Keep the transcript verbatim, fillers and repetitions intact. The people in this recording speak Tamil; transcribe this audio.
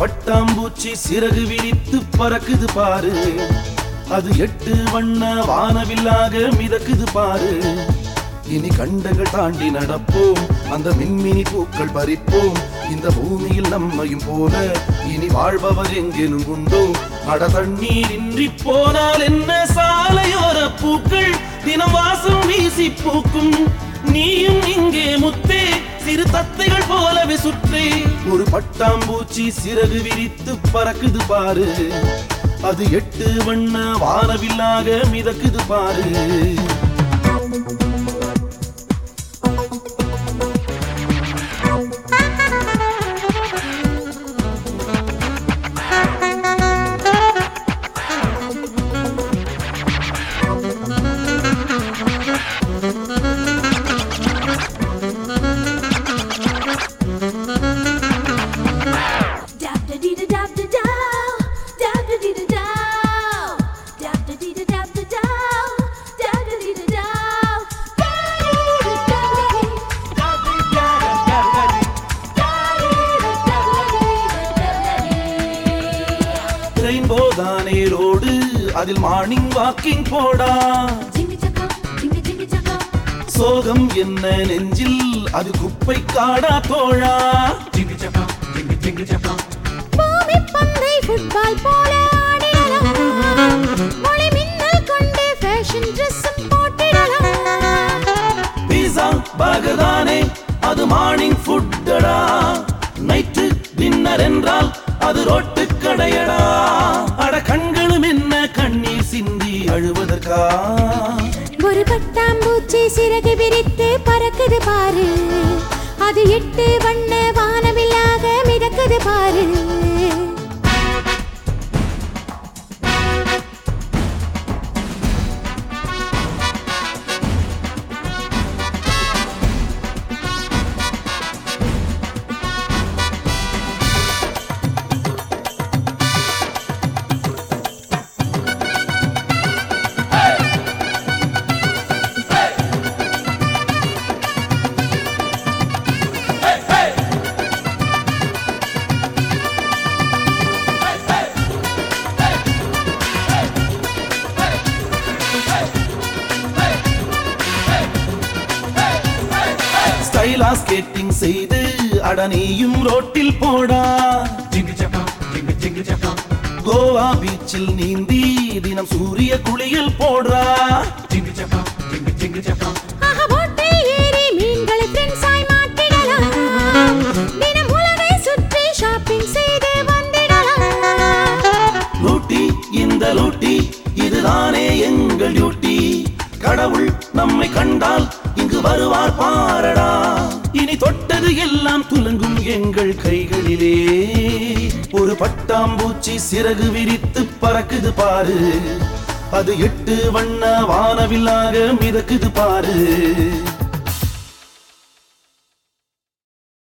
பட்டாம்பூச்சி சிறகு விரித்து பறக்குது பாரு, அது எட்டு வண்ண வானவில்லாக மிதக்குது பாரு. இனி கண்டங்கள் தாண்டி நடப்போம், அந்த மின்மினி பூக்கள் பறிப்போம். இந்த பூமியில் நம்மையும் போல இனி வாழ்பவர் எங்கேனும் உண்டோ? அட தண்ணீர் இன்றி போனால் என்ன, சாலையோர பூக்கள் தினம் வாசம் வீசி பூக்கும். நீயும் இங்கே முத்தே, சிறு தத்தைகள் போலவே சுற்றே. ஒரு பட்டாம்பூச்சி சிறகு விரித்து பறக்குது பாரு, அது எட்டு வண்ண வானவில்லாக மிதக்குது பாரு. ரெயின்போதானே ரோடு, அதில் மார்னிங் வாக்கிங் போடா. சோகம் என்ன நெஞ்சில், அது குப்பை காடா தோழா. பூமி பந்தை ஃபுட்பால் போல ஆடிடலாம், மொழி மின்னல் கொண்டு ஃபேஷன் ட்ரெஸ் போட்டிடலாம். பீஸா பர்கர் தானே அது மார்னிங் ஃபுட்டடா, நைட்டு டின்னர் என்றால் அது ரோட்டு கடையடா. அட கண்களும் என்ன கண்ணீர் சிந்தி அழுவதற்கா? ஒரு பட்டாம்பூச்சி சிறகு விரித்து பறக்குது பாரு, அது எட்டு வண்ண வானவில்லாக மிதக்குது பாரு. ஸ்டைலா ஸ்கேட்டிங் செய்து அடனியும் ரோட்டில் போடா. கோவா பீச்சில் நீந்தி தினம் சூரிய குளியல் போடுறா. ஏறி மீன்களை ஃப்ரெண்ட்ஸாய் மாட்டிடலாம், தினம் உலகை சுற்றி ஷாப்பிங் செய்து வந்திடலாம். லூட்டி இந்த லூட்டி இதுதானே எங்கள் டியூட்டி, கடவுள் நம்மை கண்டால் இங்கு வருவார் பாரடா. இனி தொட்டது எல்லாம் துலங்கும் எங்கள் கைகளிலே, ஒரு பட்டாம்பூச்சி சிறகு விரித்து பறக்குது பாரு, அது எட்டு வண்ண வானவில்லாக மிதக்குது பாரு.